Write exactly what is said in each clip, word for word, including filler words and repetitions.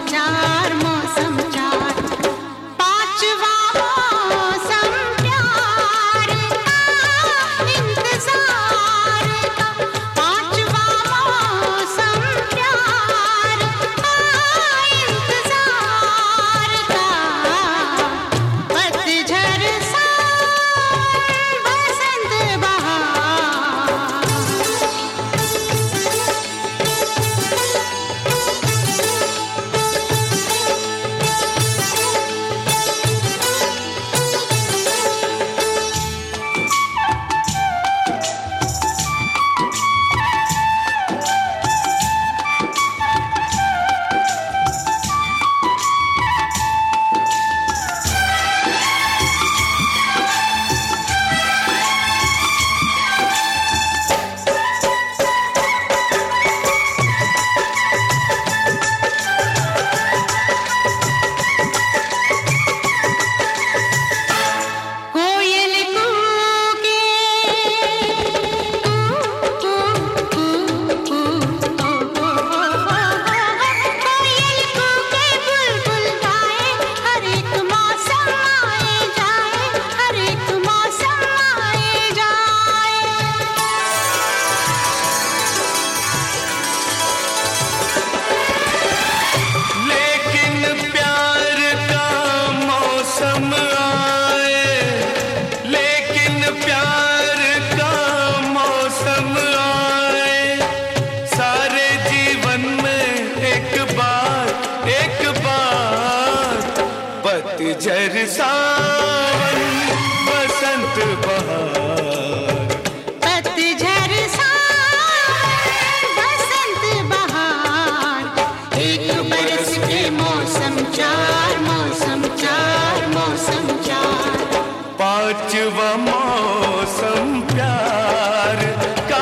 चार मौसम चार पांचवा मौसम प्यार का इंतजार का पांचवा मौसम प्यार का इंतजार का पतझड़ सावन बसंत बहार पतझड़ सावन बसंत बहार पतझड़ सावन बसंत बहार एक बरस के मौसम चार मौसम चार मौसम चार पांचवा मौसम प्यार का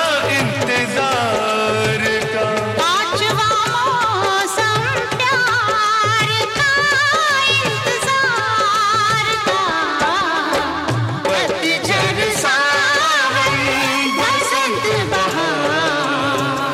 इंतजार का पांचवा मौसम प्यार का इंतजार का पतझड़ सावन बसंत बहार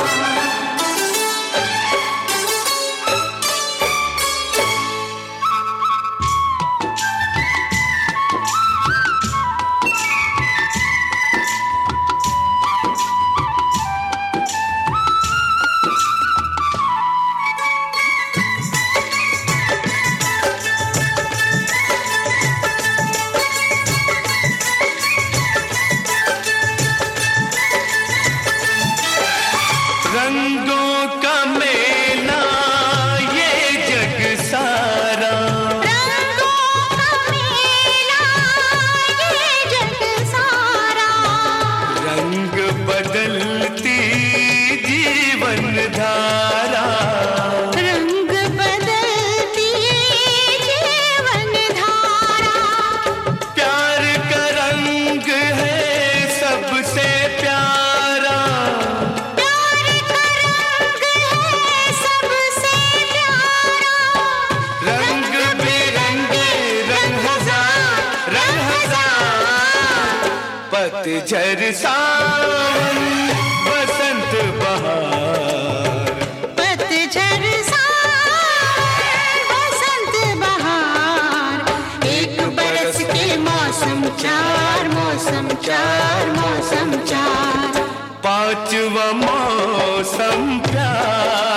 रंगों का मेला ये जग सारा रंगों का मेला ये जग सारा रंग बदलती जीवन धारा रंग बदलती जीवन धारा प्यार का रंग है सबसे प्यारा प्यार का रंग है सबसे प्यारा रंग बिरंगे रंग हजार रंग हजार पतझड़ सावन बसंत बहार पतझड़ सावन बसंत बहार एक बरस के मौसम चार मौसम चार मौसम चार पांचवा मौसम प्यार